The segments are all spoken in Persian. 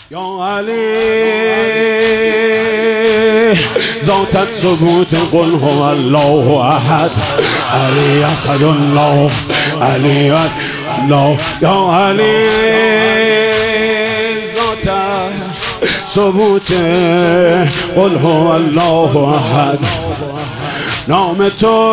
یا علی ذاتت ثبوت قل هو الله احد علی اسد الله علی الله یا علی ذاتت ثبوت قل هو الله احد نام تو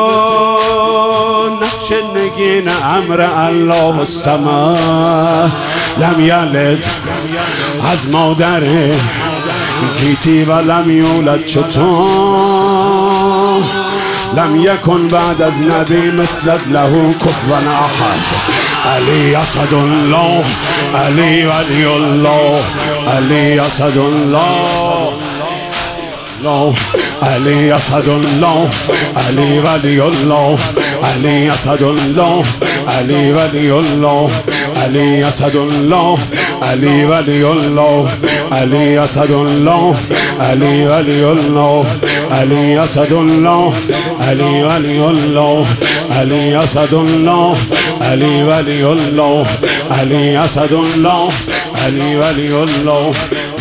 نقش نگین امر الله الصمد لم یلد از مادر گیتی و لم یولد چطور لم یکن بعد از نبی مثلت له کفوا احد علی اسد الله علی ولی الله علی اسد الله علی اسد الله علی ولی الله علی اسد الله علی ولی الله علی اسد الله علی ولی الله علی اسد الله علی ولی الله علی اسد الله علی ولی الله علی اسد الله علی ولی الله علی اسد الله علی ولی الله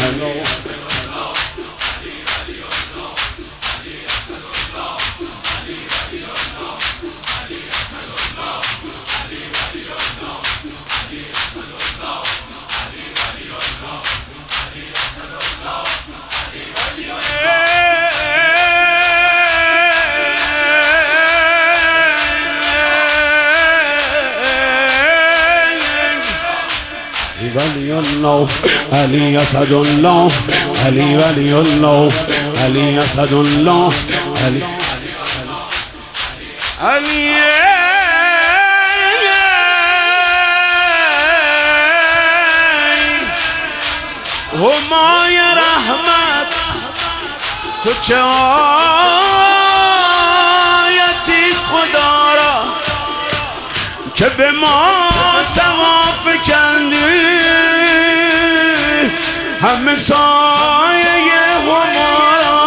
ولی الله علی اسد الله علی ولی الله علی اسد الله علی علی همای رحمت تو چه آیتی خدا را که به ما ثواب کندی همه سایه همارا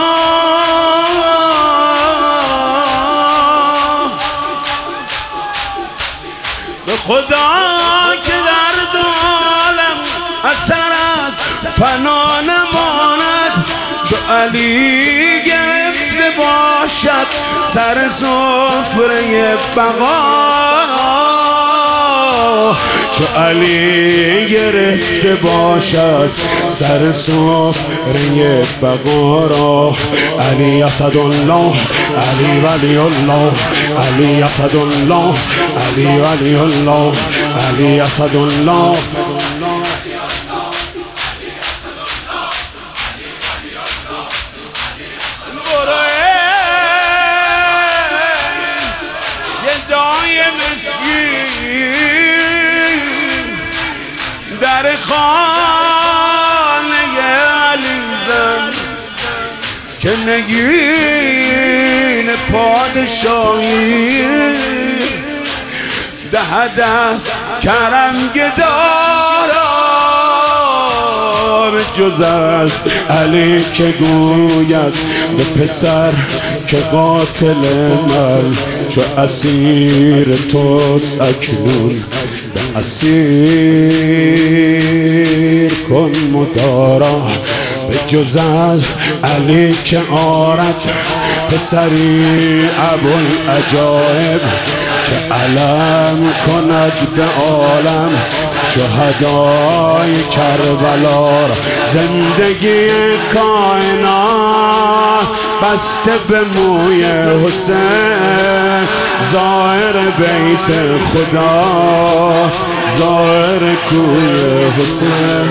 به خدا که در دو عالم اثر از فنا نماند چو علی گرفته باشد سر سفره بقا چو علی گرفته باشد سر سفره بقا را علی اسد الله علی ولی الله علی اسد الله علی ولی الله علی اسد الله در خانه علی زن که نگین پادشاهی دهد از کرم گدارا به جز از علی که گوید به پسر که قاتل من چو اسیر توست اکنون به اسیر کن مدارا به جز از علی که آرد پسری ابوالعجایب که علم کند به عالم شهدای کربلا را زندگی کائنات بسته به موی حسین ظاهر بیت خدا ظاهر کوی حسین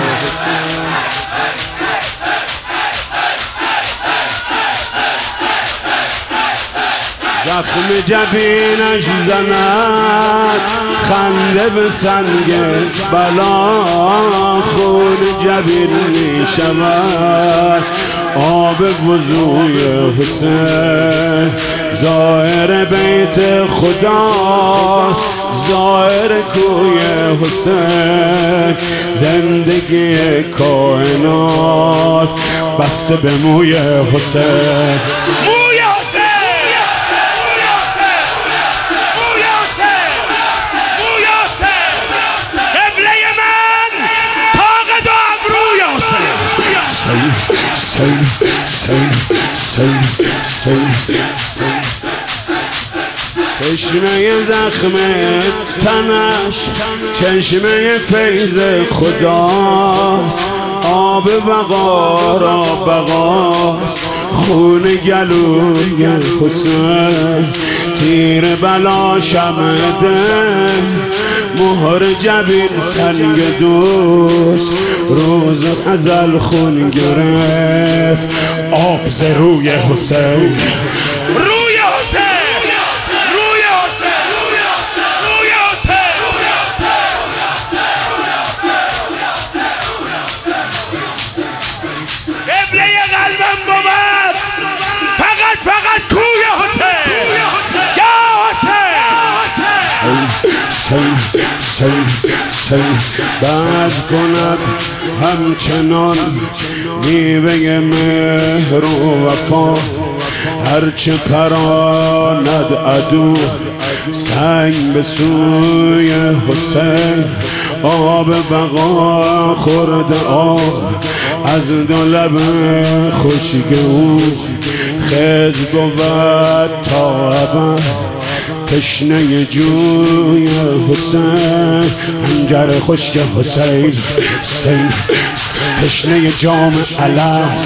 زخم جبینش زند خنده به سنگ بلا خون جبین می شود آب وضوی حسین ظاهر بیت خداست ظاهر کوی حسین زندگی کائنات بسته به موی حسین قبله من طاقت و ابروی چشمه زخم تنش چشمه فیض خداست، آب بقا را بقاست، خون گلوی حسین، تیر بلا شمده، مهر جبین سنگ دوست، روز ازل خون گرفت، آب ز روی حسین، روی حسین، روی حسین، روی حسین. قبله قلبم بود فقط توی حسین، یا حسین. بعد کند همچنان میوه مهر و وفا، هرچه پراند عدو سنگ به سوی حسین، آب بقا خورد آب از دو لب خشک او، خز بود تا ابد تشنه جوی حسین، انجر خشک حسین، تشنه جام الست،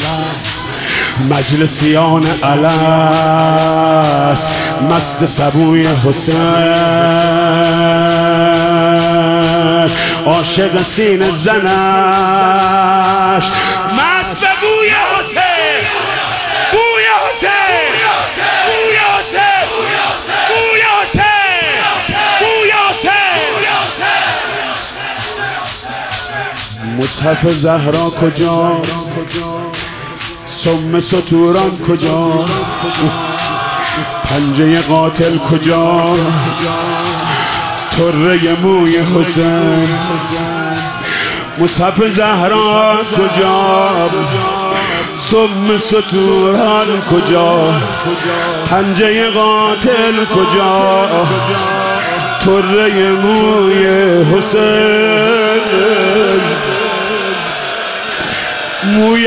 مجلسیان الست، مست سبوی حسین، عاشق سینه زنش، مست به بوی حسین، بوی حسین، بوی حسین، بوی حسین، بوی حسین. مصحف زهرا کجا؟ سم ستوران کجا؟ پنجه قاتل کجا؟ طره موی حسین، مصحف زهرا کجا؟ سم ستوران کجا؟ پنجه قاتل کجا؟ طره موی حسین، موی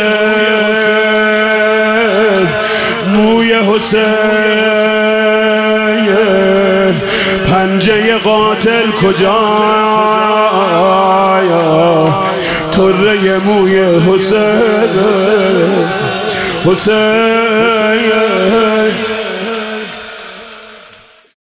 حسین، موی حسین، پنجه قاتل کجا؟ طره موی حسین، حسین.